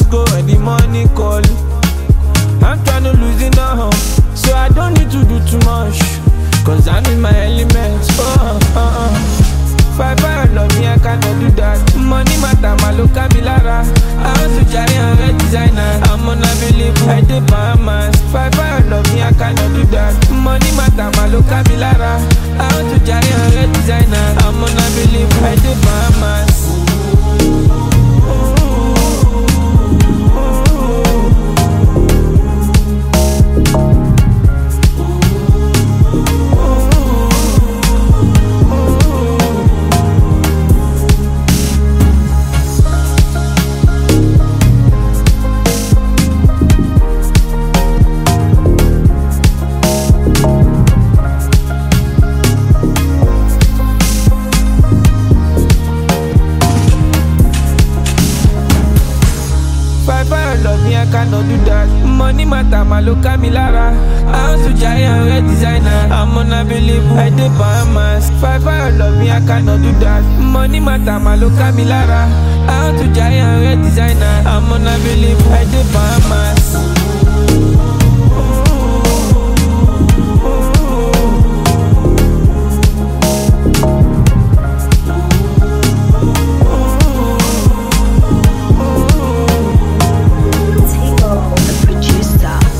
go when the money call. I'm tryna lose it now, so I don't need to do too much, cause I'm in my element. Five love me, I cannot do that. Money matter, my look at me lara. I want to carry a red designer. I'm unavailable, I did Bahamas. Five love me, I cannot do that. Money matter, my look at me lara. I want to carry a red designer. I'm unavailable, I did Bahamas. Love me, I cannot do that. Money matter, my look at me lara. I want to carry a red designer. I'm unavailable, I did Bahamas. Five love me, I cannot do that. Money matter, my look at me lara. I want to carry a red designer. I'm unavailable, I did Bahamas.